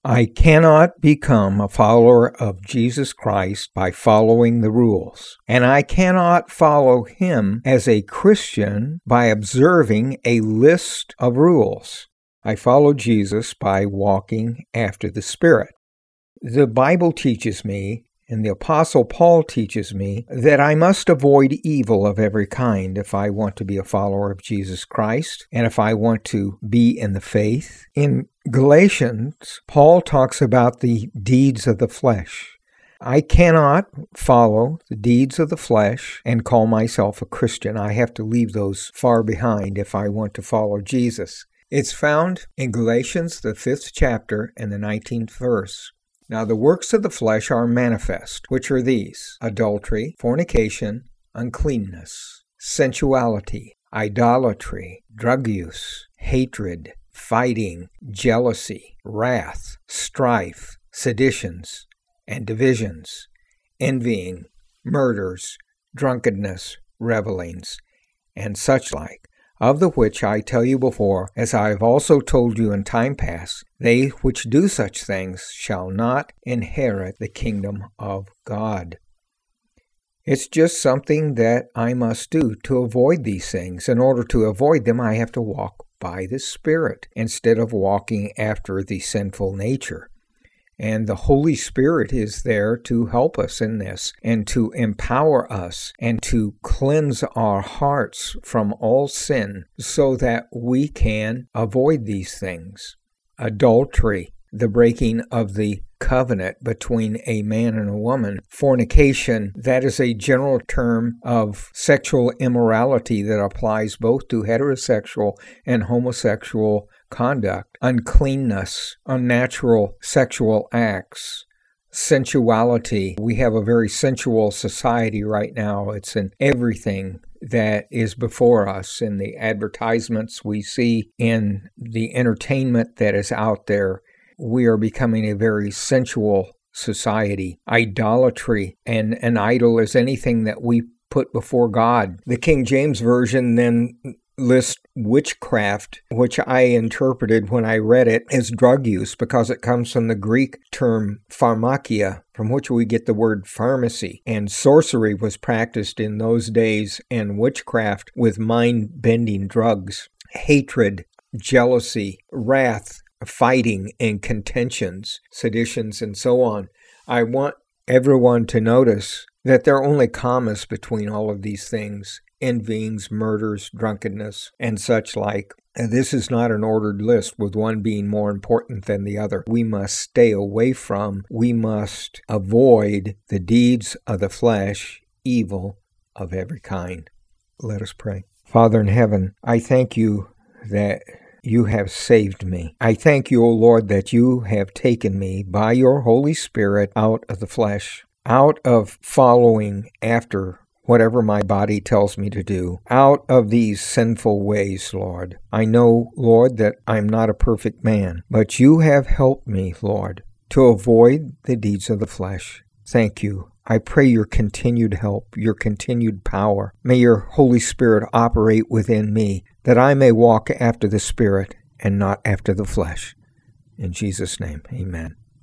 I cannot become a follower of Jesus Christ by following the rules, and I cannot follow him as a Christian by observing a list of rules. I follow Jesus by walking after the Spirit. The Bible teaches me, and the Apostle Paul teaches me, that I must avoid evil of every kind if I want to be a follower of Jesus Christ, and if I want to be in the faith. In Galatians, Paul talks about the deeds of the flesh. I cannot follow the deeds of the flesh and call myself a Christian. I have to leave those far behind if I want to follow Jesus. It's found in Galatians, the 5th chapter and the 19th verse. Now the works of the flesh are manifest, which are these: adultery, fornication, uncleanness, sensuality, idolatry, drug use, hatred, fighting, jealousy, wrath, strife, seditions, and divisions, envying, murders, drunkenness, revelings, and such like, of the which I tell you before, as I have also told you in time past, they which do such things shall not inherit the kingdom of God. It's just something that I must do to avoid these things. In order to avoid them, I have to walk by the Spirit instead of walking after the sinful nature. And the Holy Spirit is there to help us in this and to empower us and to cleanse our hearts from all sin so that we can avoid these things. Adultery, the breaking of the covenant between a man and a woman. Fornication, that is a general term of sexual immorality that applies both to heterosexual and homosexual conduct. Uncleanness, unnatural sexual acts. Sensuality. We have a very sensual society right now. It's in everything that is before us, in the advertisements we see, in the entertainment that is out there. We are becoming a very sensual society. Idolatry, and an idol is anything that we put before God. The King James Version then lists witchcraft, which I interpreted when I read it as drug use because it comes from the Greek term pharmakia, from which we get the word pharmacy. And sorcery was practiced in those days, and witchcraft with mind-bending drugs. Hatred, jealousy, wrath, fighting, and contentions, seditions, and so on. I want everyone to notice that there are only commas between all of these things: envyings, murders, drunkenness, and such like. And this is not an ordered list with one being more important than the other. We must stay away from, we must avoid the deeds of the flesh, evil of every kind. Let us pray. Father in heaven, I thank you that you have saved me. I thank you, O Lord, that you have taken me by your Holy Spirit out of the flesh, out of following after whatever my body tells me to do, out of these sinful ways, Lord. I know, Lord, that I'm not a perfect man, but you have helped me, Lord, to avoid the deeds of the flesh. Thank you. I pray your continued help, your continued power. May your Holy Spirit operate within me, that I may walk after the Spirit and not after the flesh. In Jesus' name, amen.